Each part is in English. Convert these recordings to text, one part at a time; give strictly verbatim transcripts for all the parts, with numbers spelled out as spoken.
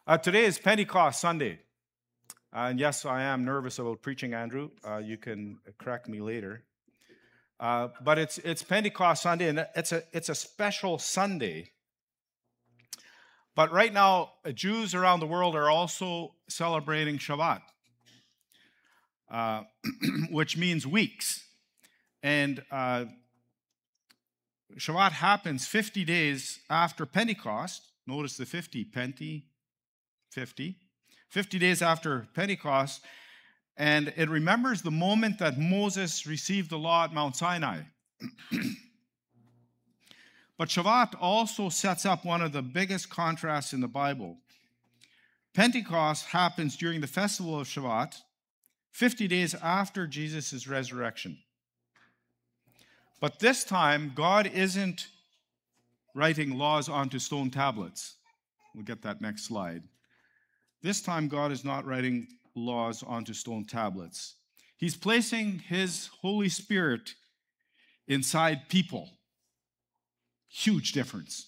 Uh, today is Pentecost Sunday. Uh, and yes, I am nervous about preaching, Andrew. Uh, you can correct me later. Uh, but it's it's Pentecost Sunday, and it's a it's a special Sunday. But right now, uh, Jews around the world are also celebrating Shabbat, uh, which means weeks. And uh, Shabbat happens fifty days after Pentecost. Notice the fifty, Penti, fifty. fifty days after Pentecost. And it remembers the moment that Moses received the law at Mount Sinai. But Shabbat also sets up one of the biggest contrasts in the Bible. Pentecost happens during the festival of Shabbat, fifty days after Jesus' resurrection. But this time, God isn't writing laws onto stone tablets. We'll get that next slide. This time, God is not writing laws onto stone tablets. He's placing his Holy Spirit inside people. Huge difference.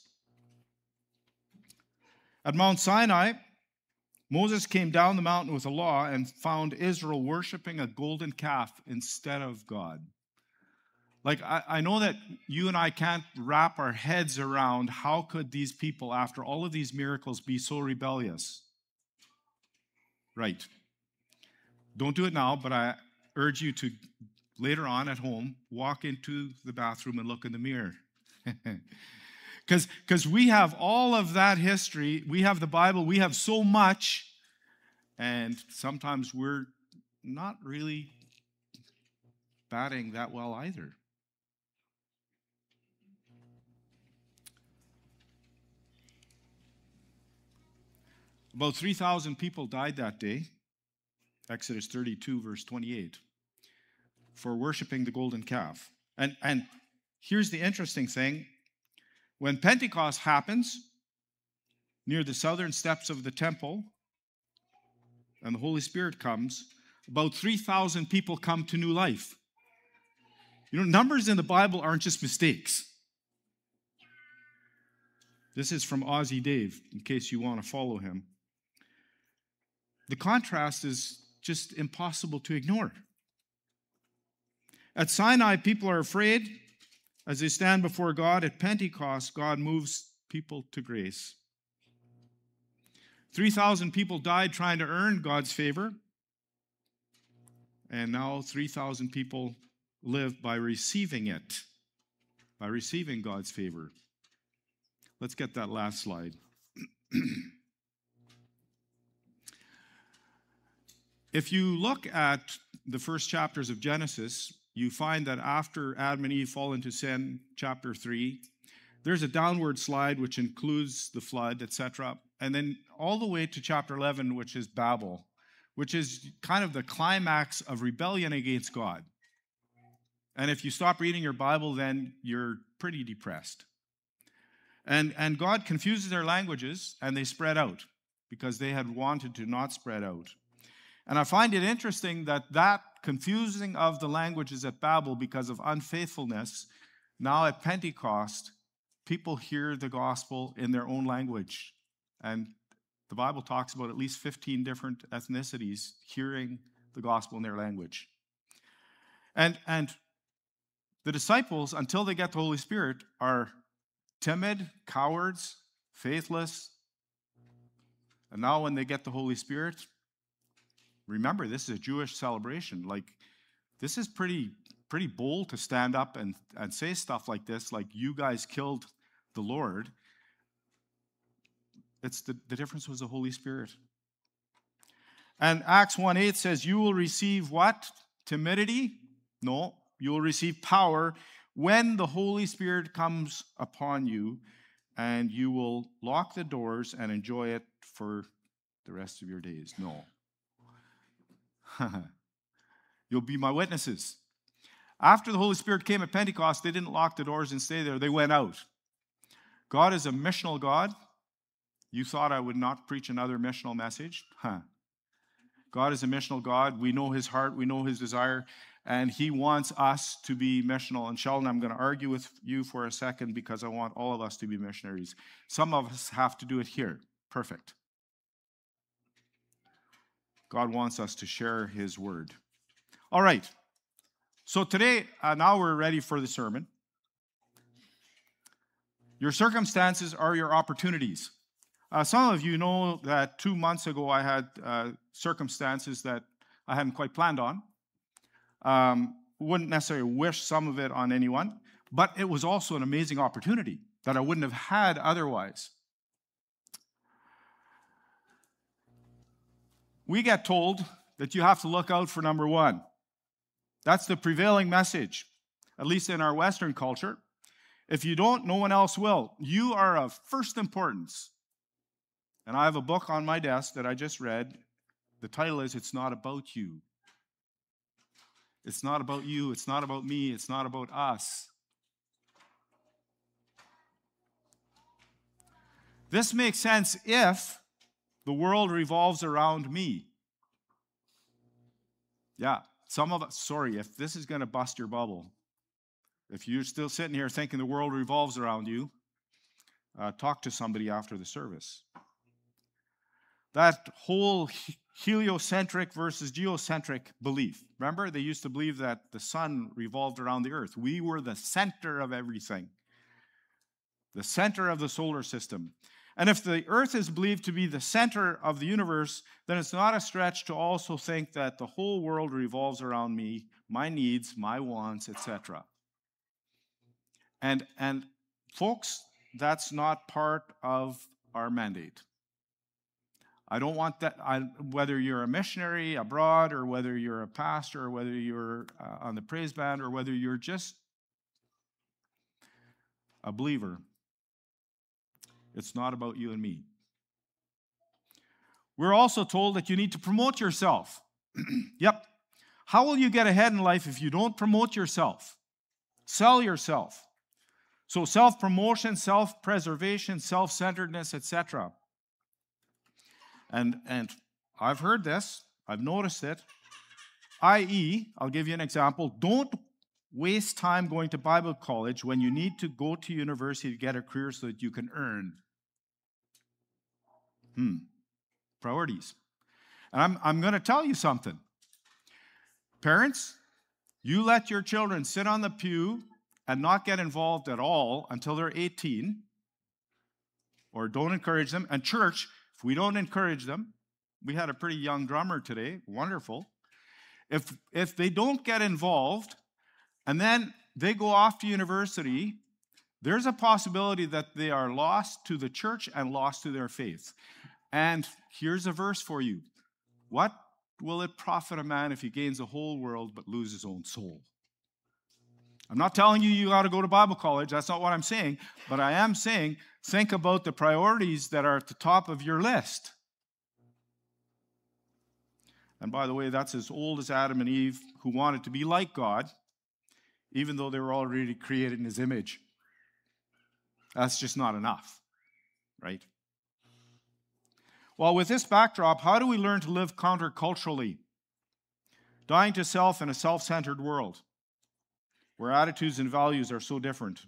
At Mount Sinai, Moses came down the mountain with a law and found Israel worshiping a golden calf instead of God. Like, I, I know that you and I can't wrap our heads around how could these people, after all of these miracles, be so rebellious. Right. Don't do it now, but I urge you to, later on at home, walk into the bathroom and look in the mirror. Because because we have all of that history. We have the Bible. We have so much. And sometimes we're not really batting that well either. About three thousand people died that day, Exodus thirty-two, verse twenty-eight, for worshiping the golden calf. And, and here's the interesting thing. When Pentecost happens, near the southern steps of the temple, and the Holy Spirit comes, about three thousand people come to new life. You know, numbers in the Bible aren't just mistakes. This is from Aussie Dave, in case you want to follow him. The contrast is just impossible to ignore. At Sinai, people are afraid. As they stand before God, at Pentecost, God moves people to grace. three thousand people died trying to earn God's favor. And now three thousand people live by receiving it, by receiving God's favor. Let's get that last slide. If you look at the first chapters of Genesis, you find that after Adam and Eve fall into sin, chapter three, there's a downward slide which includes the flood, et cetera, and then all the way to chapter eleven, which is Babel, which is kind of the climax of rebellion against God. And if you stop reading your Bible, then you're pretty depressed. And, and God confuses their languages, and they spread out because they had wanted to not spread out. And I find it interesting that that confusing of the languages at Babel because of unfaithfulness, now at Pentecost, people hear the gospel in their own language. And the Bible talks about at least fifteen different ethnicities hearing the gospel in their language. And, and the disciples, until they get the Holy Spirit, are timid, cowards, faithless. And now when they get the Holy Spirit, remember, this is a Jewish celebration. Like, this is pretty pretty bold to stand up and, and say stuff like this, like, you guys killed the Lord. It's the, the difference was the Holy Spirit. And Acts one eight says, you will receive what? Timidity? No, you will receive power when the Holy Spirit comes upon you, and you will lock the doors and enjoy it for the rest of your days. No. You'll be my witnesses. After the Holy Spirit came at Pentecost, they didn't lock the doors and stay there. They went out. God is a missional God. You thought I would not preach another missional message? Huh. God is a missional God. We know his heart. We know his desire. And he wants us to be missional. And Sheldon, I'm going to argue with you for a second because I want all of us to be missionaries. Some of us have to do it here. Perfect. God wants us to share his word. All right. So today, uh, now we're ready for the sermon. Your circumstances are your opportunities. Uh, some of you know that two months ago I had uh, circumstances that I hadn't quite planned on. Um, wouldn't necessarily wish some of it on anyone, but it was also an amazing opportunity that I wouldn't have had otherwise. We get told that you have to look out for number one. That's the prevailing message, at least in our Western culture. If you don't, no one else will. You are of first importance. And I have a book on my desk that I just read. The title is, It's Not About You. It's not about you. It's not about me. It's not about us. This makes sense if the world revolves around me. Yeah, some of us, sorry, if this is going to bust your bubble, if you're still sitting here thinking the world revolves around you, uh, talk to somebody after the service. That whole heliocentric versus geocentric belief. Remember, they used to believe that the sun revolved around the earth. We were the center of everything, the center of the solar system. And if the earth is believed to be the center of the universe, then it's not a stretch to also think that the whole world revolves around me, my needs, my wants, et cetera. And, and folks, that's not part of our mandate. I don't want that, I, whether you're a missionary abroad or whether you're a pastor or whether you're uh, on the praise band or whether you're just a believer, it's not about you and me. We're also told that you need to promote yourself. Yep. How will you get ahead in life if you don't promote yourself? Sell yourself. So self-promotion, self-preservation, self-centeredness, et cetera. And, and I've heard this, I've noticed it, that is, I'll give you an example, don't waste time going to Bible college when you need to go to university to get a career so that you can earn. Hmm. Priorities. And I'm, I'm going to tell you something. Parents, you let your children sit on the pew and not get involved at all until they're eighteen, or don't encourage them. And church, if we don't encourage them, we had a pretty young drummer today, wonderful. If, if they don't get involved and then they go off to university, there's a possibility that they are lost to the church and lost to their faith. And here's a verse for you. What will it profit a man if he gains the whole world but loses his own soul? I'm not telling you you got to go to Bible college. That's not what I'm saying. But I am saying, think about the priorities that are at the top of your list. And by the way, that's as old as Adam and Eve, who wanted to be like God, even though they were already created in his image. That's just not enough, right? Well, with this backdrop, how do we learn to live counterculturally? Dying to self in a self-centered world, where attitudes and values are so different.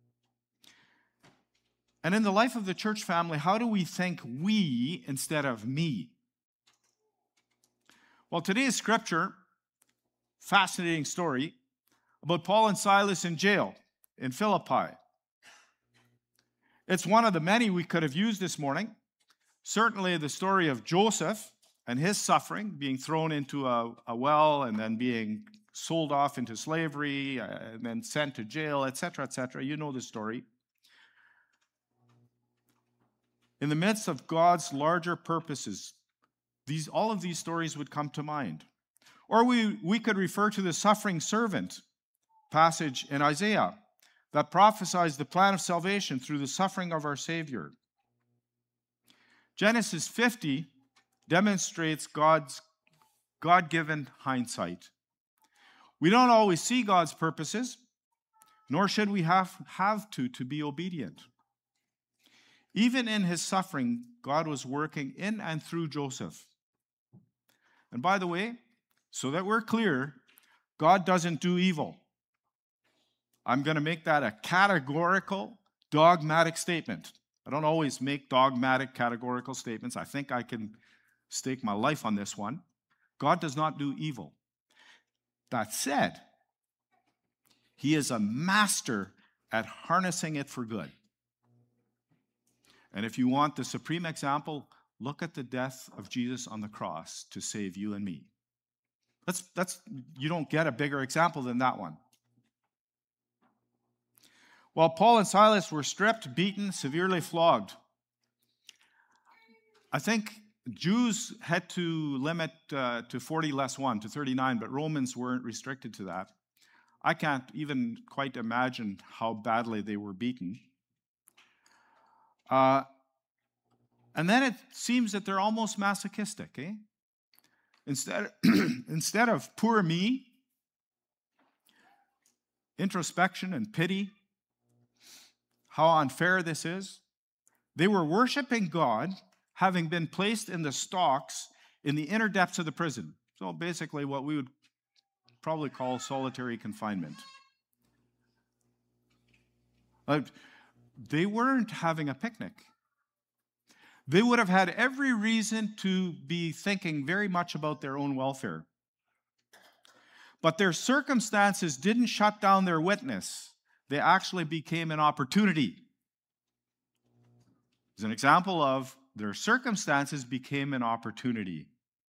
And in the life of the church family, how do we think we instead of me? Well, today's scripture, fascinating story about Paul and Silas in jail in Philippi. It's one of the many we could have used this morning. Certainly the story of Joseph and his suffering, being thrown into a, a well and then being sold off into slavery, uh, and then sent to jail, et cetera, et cetera. You know the story. In the midst of God's larger purposes, these, all of these stories would come to mind. Or we, we could refer to the suffering servant passage in Isaiah that prophesies the plan of salvation through the suffering of our Savior. Genesis fifty demonstrates God's God-given hindsight. We don't always see God's purposes, nor should we have, have to, to be obedient. Even in his suffering, God was working in and through Joseph. And by the way, so that we're clear, God doesn't do evil. I'm going to make that a categorical, dogmatic statement. I don't always make dogmatic, categorical statements. I think I can stake my life on this one. God does not do evil. That said, he is a master at harnessing it for good. And if you want the supreme example, look at the death of Jesus on the cross to save you and me. That's, that's, you don't get a bigger example than that one. While Paul and Silas were stripped, beaten, severely flogged, I think Jews had to limit uh, to forty less one, to thirty-nine, but Romans weren't restricted to that. I can't even quite imagine how badly they were beaten. Uh, and then it seems that they're almost masochistic, eh? Instead, instead of poor me, introspection and pity, how unfair this is, they were worshiping God, having been placed in the stocks in the inner depths of the prison. So basically what we would probably call solitary confinement. Uh, they weren't having a picnic. They would have had every reason to be thinking very much about their own welfare. But their circumstances didn't shut down their witness. They actually became an opportunity. As an example of their circumstances became an opportunity.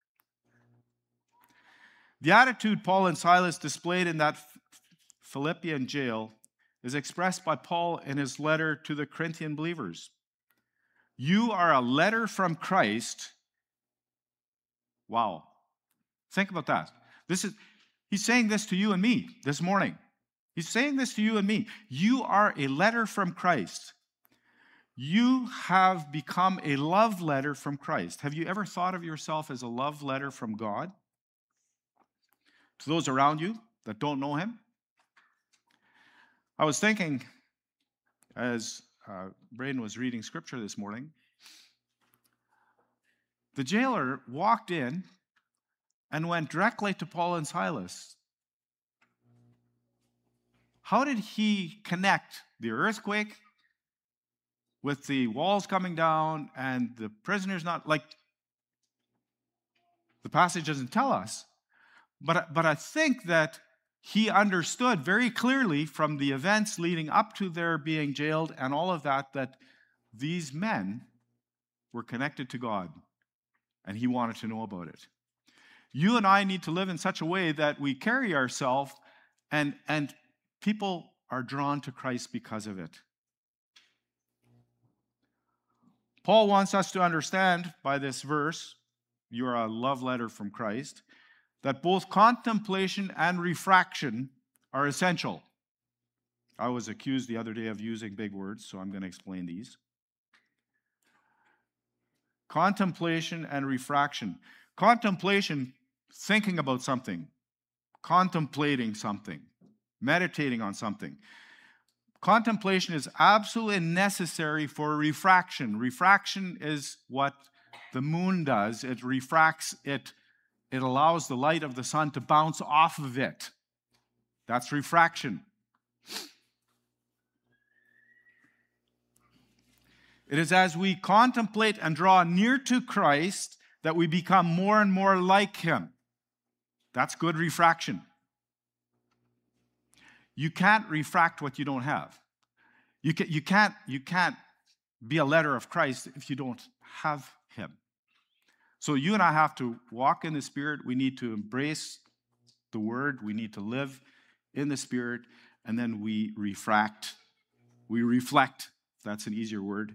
The attitude Paul and Silas displayed in that Philippian jail is expressed by Paul in his letter to the Corinthian believers. You are a letter from Christ. Wow. Think about that. This is, he's saying this to you and me this morning. He's saying this to you and me. You are a letter from Christ. You have become a love letter from Christ. Have you ever thought of yourself as a love letter from God? To those around you that don't know him? I was thinking, as uh, Braden was reading scripture this morning, the jailer walked in and went directly to Paul and Silas. How did he connect the earthquake with the walls coming down and the prisoners not, like, the passage doesn't tell us. But, but I think that he understood very clearly from the events leading up to their being jailed and all of that, that these men were connected to God, and he wanted to know about it. You and I need to live in such a way that we carry ourselves and, and people are drawn to Christ because of it. Paul wants us to understand by this verse, you are a love letter from Christ, that both contemplation and refraction are essential. I was accused the other day of using big words, so I'm going to explain these. Contemplation and refraction. Contemplation, thinking about something, contemplating something, meditating on something. Contemplation is absolutely necessary for refraction. Refraction is what the moon does. It refracts, it, it allows the light of the sun to bounce off of it. That's refraction. It is as we contemplate and draw near to Christ that we become more and more like him. That's good refraction. You can't refract what you don't have. You, can, you, can't, you can't be a letter of Christ if you don't have him. So you and I have to walk in the Spirit. We need to embrace the Word. We need to live in the Spirit. And then we refract. We reflect. That's an easier word.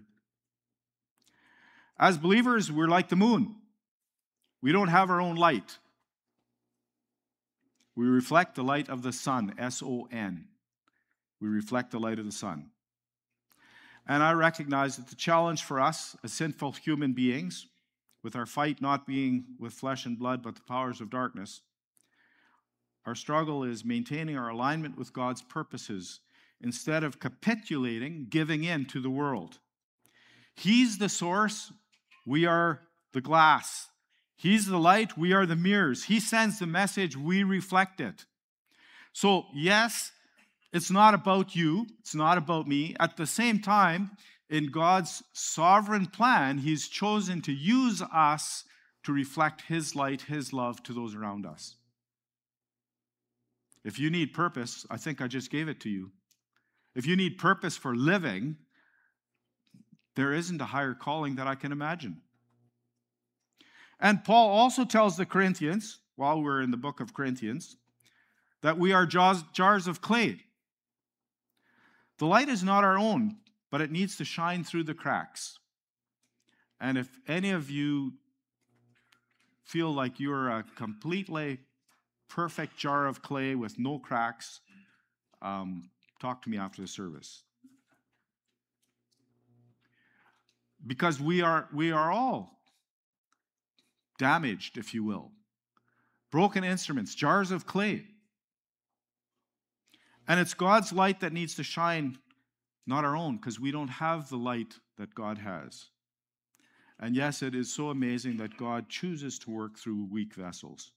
As believers, we're like the moon. We don't have our own light. We reflect the light of the sun, S O N. We reflect the light of the sun. And I recognize that the challenge for us as sinful human beings, with our fight not being with flesh and blood, but the powers of darkness, our struggle is maintaining our alignment with God's purposes instead of capitulating, giving in to the world. He's the source. We are the glass. He's the light. We are the mirrors. He sends the message. We reflect it. So, yes, it's not about you. It's not about me. At the same time, in God's sovereign plan, he's chosen to use us to reflect his light, his love to those around us. If you need purpose, I think I just gave it to you. If you need purpose for living, there isn't a higher calling that I can imagine. And Paul also tells the Corinthians, while we're in the book of Corinthians, that we are jars, jars of clay. The light is not our own, but it needs to shine through the cracks. And if any of you feel like you're a completely perfect jar of clay with no cracks, um, talk to me after the service. Because we are, we are all damaged, if you will. Broken instruments, jars of clay. And it's God's light that needs to shine, not our own, because we don't have the light that God has. And yes, it is so amazing that God chooses to work through weak vessels.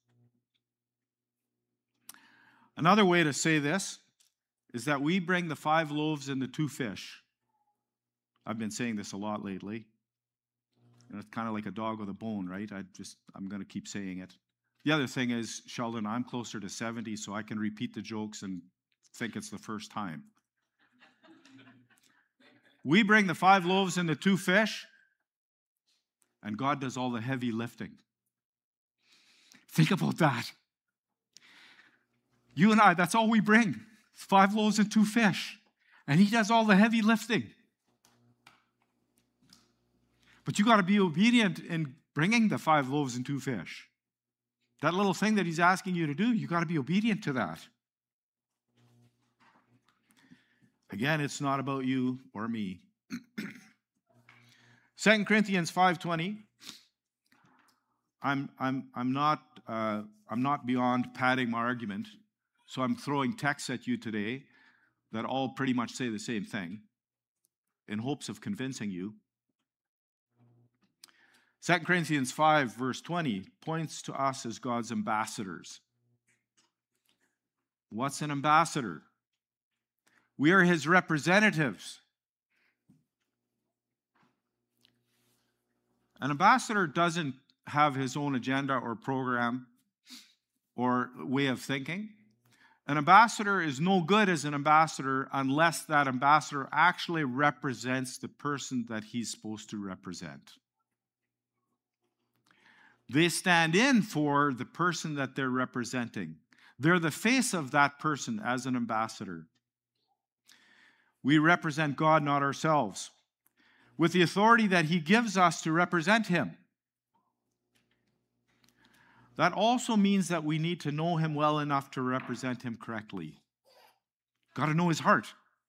Another way to say this is that we bring the five loaves and the two fish. I've been saying this a lot lately. And it's kind of like a dog with a bone, right? I just, I'm going to keep saying it. The other thing is, Sheldon, I'm closer to seventy, so I can repeat the jokes and think it's the first time. We bring the five loaves and the two fish, and God does all the heavy lifting. Think about that. You and I, that's all we bring. Five loaves and two fish. And he does all the heavy lifting. But you got to be obedient in bringing the five loaves and two fish. That little thing that he's asking you to do, you got to be obedient to that. Again, it's not about you or me. Second Corinthians five twenty. I'm I'm I'm not uh, I'm not beyond padding my argument, so I'm throwing texts at you today that all pretty much say the same thing, in hopes of convincing you. Second Corinthians five verse twenty points to us as God's ambassadors. What's an ambassador? We are his representatives. An ambassador doesn't have his own agenda or program or way of thinking. An ambassador is no good as an ambassador unless that ambassador actually represents the person that he's supposed to represent. They stand in for the person that they're representing. They're the face of that person as an ambassador. We represent God, not ourselves, with the authority that he gives us to represent him. That also means that we need to know him well enough to represent him correctly. Got to know his heart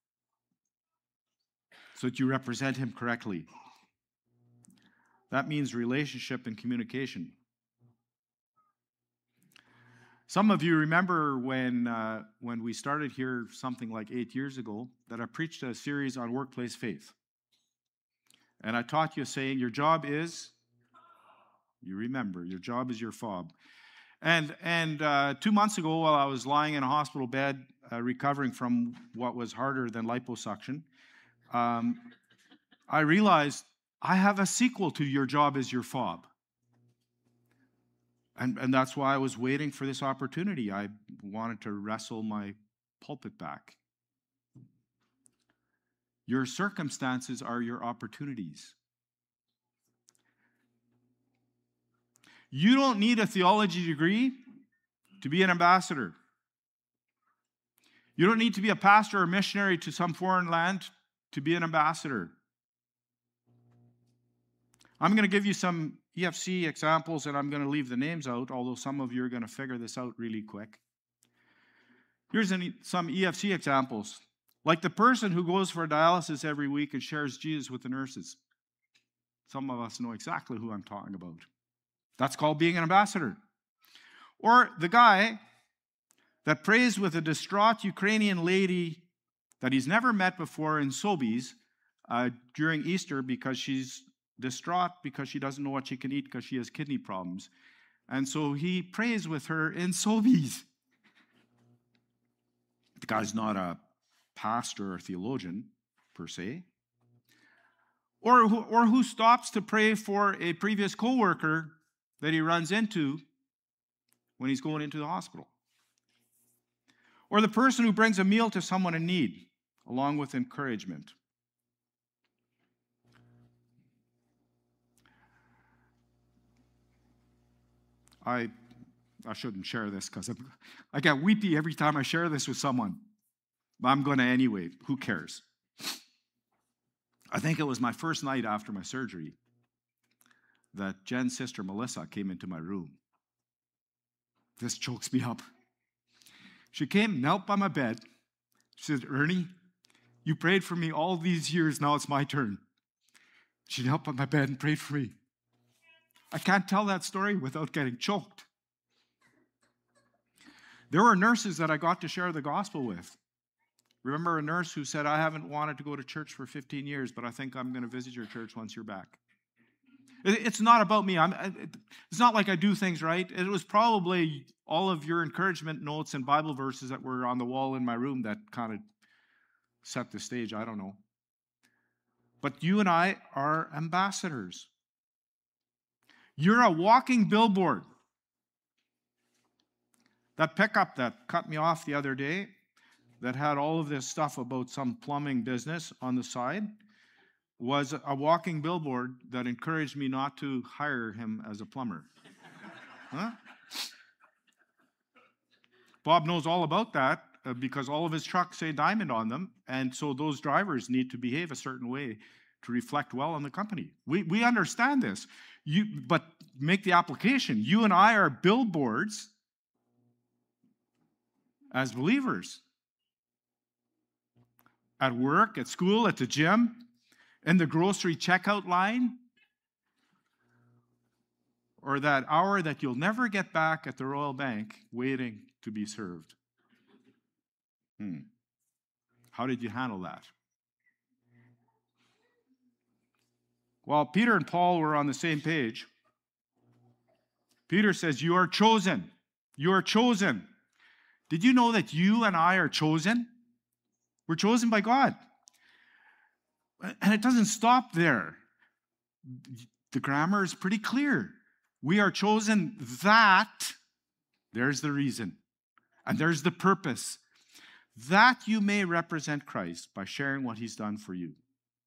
so that you represent him correctly. That means relationship and communication. Some of you remember when, uh, when we started here something like eight years ago that I preached a series on workplace faith. And I taught you saying your job is, you remember, your job is your fob. And, and uh, two months ago while I was lying in a hospital bed uh, recovering from what was harder than liposuction, um, I realized I have a sequel to your job is your fob. And, and that's why I was waiting for this opportunity. I wanted to wrestle my pulpit back. Your circumstances are your opportunities. You don't need a theology degree to be an ambassador. You don't need to be a pastor or missionary to some foreign land to be an ambassador. I'm going to give you some E F C examples, and I'm going to leave the names out, although some of you are going to figure this out really quick. Here's an, some E F C examples. Like the person who goes for dialysis every week and shares Jesus with the nurses. Some of us know exactly who I'm talking about. That's called being an ambassador. Or the guy that prays with a distraught Ukrainian lady that he's never met before in Sobeys uh, during Easter because she's distraught because she doesn't know what she can eat because she has kidney problems. And so he prays with her in Sobeys. The guy's not a pastor or theologian, per se. Or who, or who stops to pray for a previous co-worker that he runs into when he's going into the hospital. Or the person who brings a meal to someone in need, along with encouragement. I I shouldn't share this because I get weepy every time I share this with someone. But I'm going to anyway. Who cares? I think it was my first night after my surgery that Jen's sister Melissa came into my room. This chokes me up. She came, knelt by my bed. She said, Ernie, you prayed for me all these years. Now it's my turn. She knelt by my bed and prayed for me. I can't tell that story without getting choked. There were nurses that I got to share the gospel with. Remember a nurse who said, I haven't wanted to go to church for fifteen years, but I think I'm going to visit your church once you're back. It's not about me. I'm, it's not like I do things right. It was probably all of your encouragement notes and Bible verses that were on the wall in my room that kind of set the stage. I don't know. But you and I are ambassadors. You're a walking billboard. That pickup that cut me off the other day, that had all of this stuff about some plumbing business on the side, was a walking billboard that encouraged me not to hire him as a plumber. Huh? Bob knows all about that uh, because all of his trucks say Diamond on them, and so those drivers need to behave a certain way to reflect well on the company. We we understand this. You, but make the application. You and I are billboards as believers. At work, at school, at the gym, in the grocery checkout line, or that hour that you'll never get back at the Royal Bank waiting to be served. Hmm. How did you handle that? Well, Peter and Paul were on the same page. Peter says, you are chosen. You are chosen. Did you know that you and I are chosen? We're chosen by God. And it doesn't stop there. The grammar is pretty clear. We are chosen that, there's the reason, and there's the purpose, that you may represent Christ by sharing what he's done for you.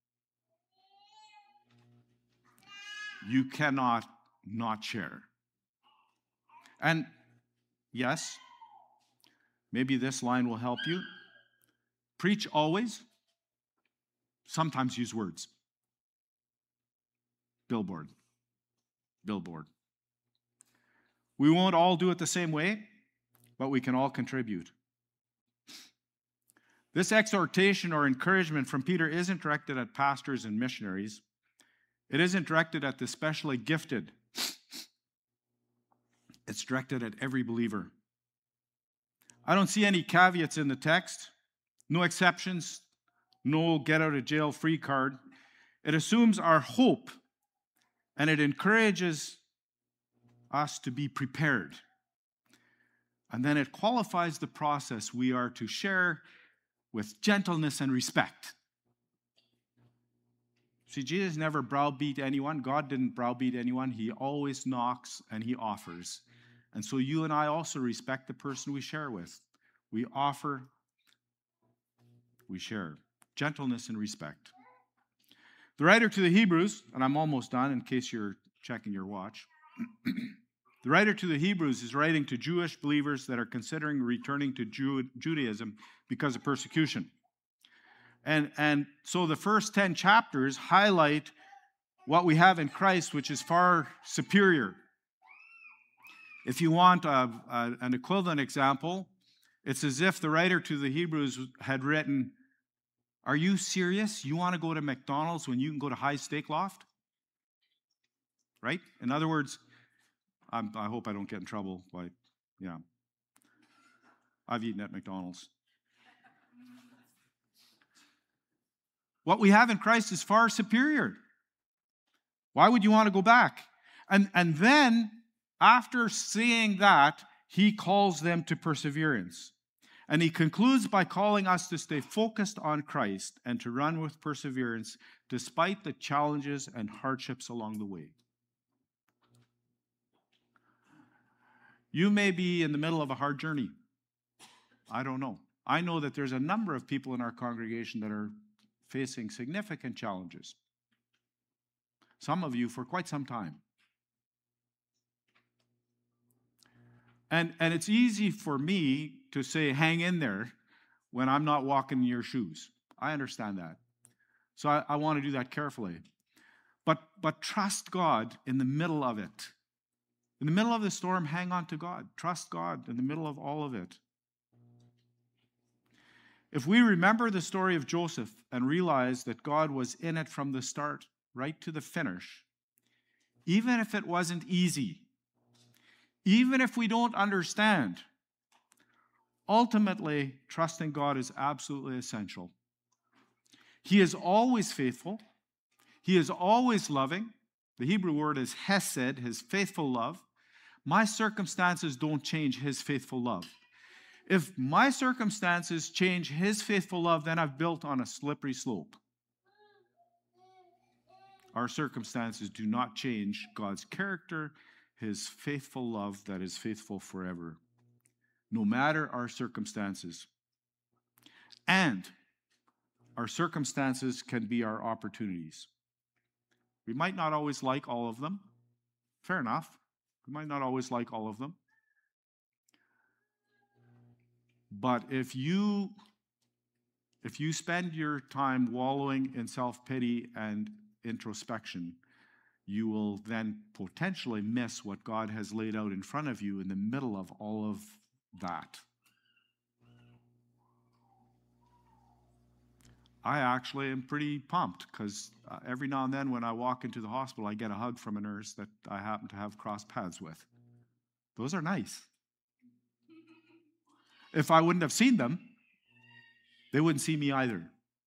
You cannot not share. And yes, maybe this line will help you. Preach always. Sometimes use words. Billboard. Billboard. We won't all do it the same way, but we can all contribute. This exhortation or encouragement from Peter isn't directed at pastors and missionaries. It isn't directed at the specially gifted. It's directed at every believer. I don't see any caveats in the text. No exceptions. No get-out-of-jail-free card. It assumes our hope, and it encourages us to be prepared. And then it qualifies the process we are to share with gentleness and respect. See, Jesus never browbeat anyone. God didn't browbeat anyone. He always knocks and he offers. And so you and I also respect the person we share with. We offer, we share. Gentleness and respect. The writer to the Hebrews, and I'm almost done in case you're checking your watch. The writer to the Hebrews is writing to Jewish believers that are considering returning to Jew- Judaism because of persecution. And, and so the first ten chapters highlight what we have in Christ, which is far superior. If you want a, a, an equivalent example, it's as if the writer to the Hebrews had written, are you serious? You want to go to McDonald's when you can go to High Steak Loft? Right? In other words, I'm, I hope I don't get in trouble by, yeah. I've eaten at McDonald's. What we have in Christ is far superior. Why would you want to go back? And, and then, after seeing that, he calls them to perseverance. And he concludes by calling us to stay focused on Christ and to run with perseverance despite the challenges and hardships along the way. You may be in the middle of a hard journey. I don't know. I know that there's a number of people in our congregation that are facing significant challenges. Some of you for quite some time. And, and it's easy for me to say, hang in there, when I'm not walking in your shoes. I understand that. So I, I want to do that carefully. But, but trust God in the middle of it. In the middle of the storm, hang on to God. Trust God in the middle of all of it. If we remember the story of Joseph and realize that God was in it from the start, right to the finish, even if it wasn't easy, even if we don't understand, ultimately, trusting God is absolutely essential. He is always faithful. He is always loving. The Hebrew word is hesed, his faithful love. My circumstances don't change his faithful love. If my circumstances change his faithful love, then I've built on a slippery slope. Our circumstances do not change God's character, his faithful love that is faithful forever, no matter our circumstances. And our circumstances can be our opportunities. We might not always like all of them. Fair enough. We might not always like all of them. But if you, if you spend your time wallowing in self-pity and introspection, you will then potentially miss what God has laid out in front of you in the middle of all of that. I actually am pretty pumped because uh, every now and then when I walk into the hospital, I get a hug from a nurse that I happen to have crossed paths with. Those are nice. If I wouldn't have seen them, they wouldn't see me either.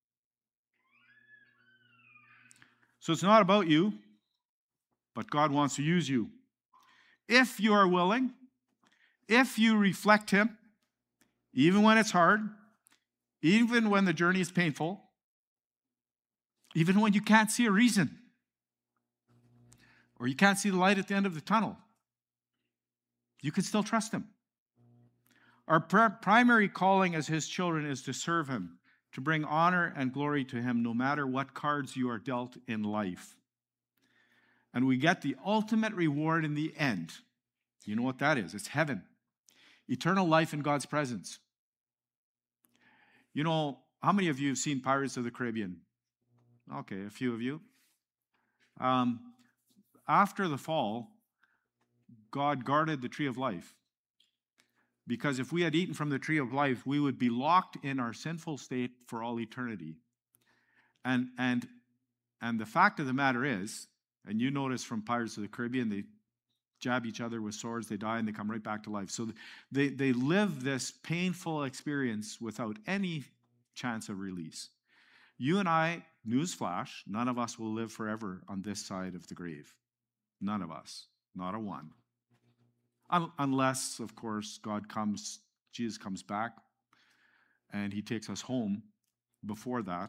So it's not about you, but God wants to use you. If you are willing, if you reflect him, even when it's hard, even when the journey is painful, even when you can't see a reason, or you can't see the light at the end of the tunnel, you can still trust him. Our pr- primary calling as his children is to serve him, to bring honor and glory to him, no matter what cards you are dealt in life. And we get the ultimate reward in the end. You know what that is? It's heaven. Eternal life in God's presence. You know, how many of you have seen Pirates of the Caribbean? Okay, a few of you. Um, after the fall, God guarded the tree of life. Because if we had eaten from the tree of life, we would be locked in our sinful state for all eternity. And, and, and the fact of the matter is, and you notice from Pirates of the Caribbean, they jab each other with swords, they die, and they come right back to life. So they, they live this painful experience without any chance of release. You and I, newsflash, none of us will live forever on this side of the grave. None of us. Not a one. Unless, of course, God comes, Jesus comes back, and he takes us home before that.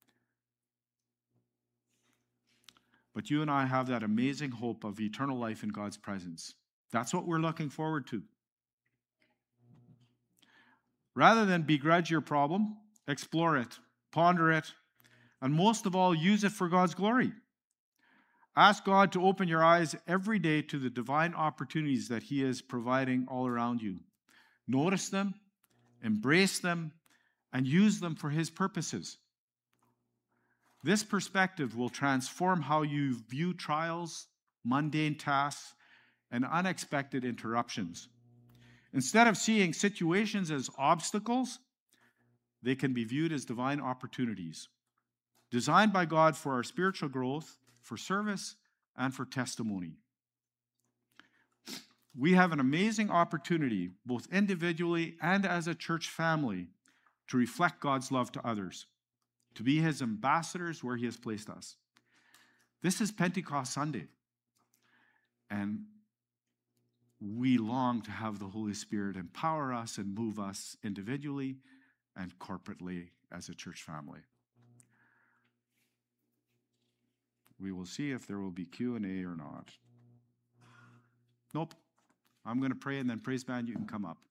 But you and I have that amazing hope of eternal life in God's presence. That's what we're looking forward to. Rather than begrudge your problem, explore it, ponder it, and most of all, use it for God's glory. Ask God to open your eyes every day to the divine opportunities that he is providing all around you. Notice them, embrace them, and use them for his purposes. This perspective will transform how you view trials, mundane tasks, and unexpected interruptions. Instead of seeing situations as obstacles, they can be viewed as divine opportunities, designed by God for our spiritual growth, for service, and for testimony. We have an amazing opportunity, both individually and as a church family, to reflect God's love to others, to be his ambassadors where he has placed us. This is Pentecost Sunday, and we long to have the Holy Spirit empower us and move us individually and corporately as a church family. We will see if there will be Q and A or not. Nope. I'm going to pray, and then praise band, you can come up.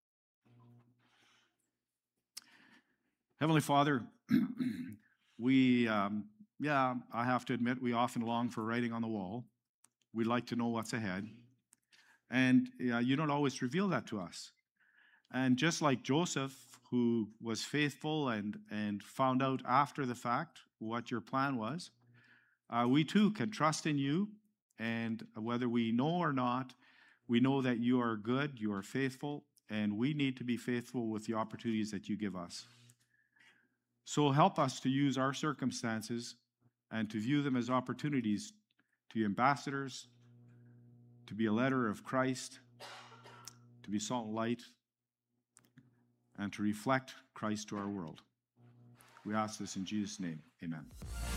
Heavenly Father, we, um, yeah, I have to admit, we often long for writing on the wall. We'd like to know what's ahead. And uh, you don't always reveal that to us. And just like Joseph, who was faithful and, and found out after the fact what your plan was, uh, we too can trust in you. And whether we know or not, we know that you are good, you are faithful, and we need to be faithful with the opportunities that you give us. So help us to use our circumstances and to view them as opportunities to be ambassadors, to be a letter of Christ, to be salt and light, and to reflect Christ to our world. We ask this in Jesus' name. Amen.